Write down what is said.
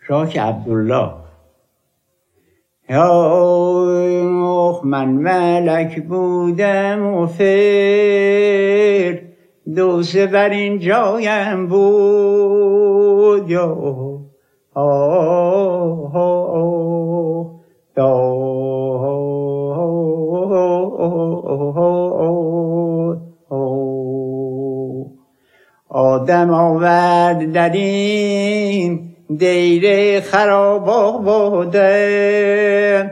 شاک عبدالله. یا من ملک بودم و فردوس بر این جایم بود. یا آدم آورد در این دیر خراب آباده.